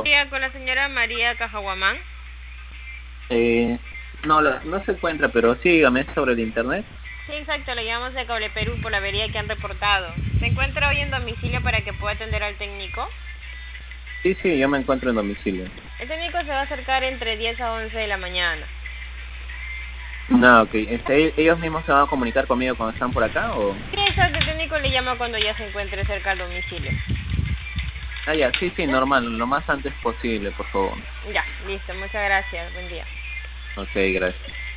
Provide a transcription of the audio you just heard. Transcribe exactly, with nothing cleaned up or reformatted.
aló. Día con la señora María Cajaguamán. Eh, no, la- no se encuentra, pero sí, dígame sobre el internet. Sí, exacto, le llamamos de Cable Perú por la avería que han reportado. ¿Se encuentra hoy en domicilio para que pueda atender al técnico? Sí, sí, yo me encuentro en domicilio. El técnico se va a acercar entre diez a once de la mañana. No, ok. Este, ¿ellos mismos se van a comunicar conmigo cuando están por acá o...? Sí, exacto, el técnico le llama cuando ya se encuentre cerca al domicilio. Ah, ya, sí, sí, ¿Ya? normal, lo más antes posible, por favor. Ya, listo, muchas gracias, buen día. Ok, gracias.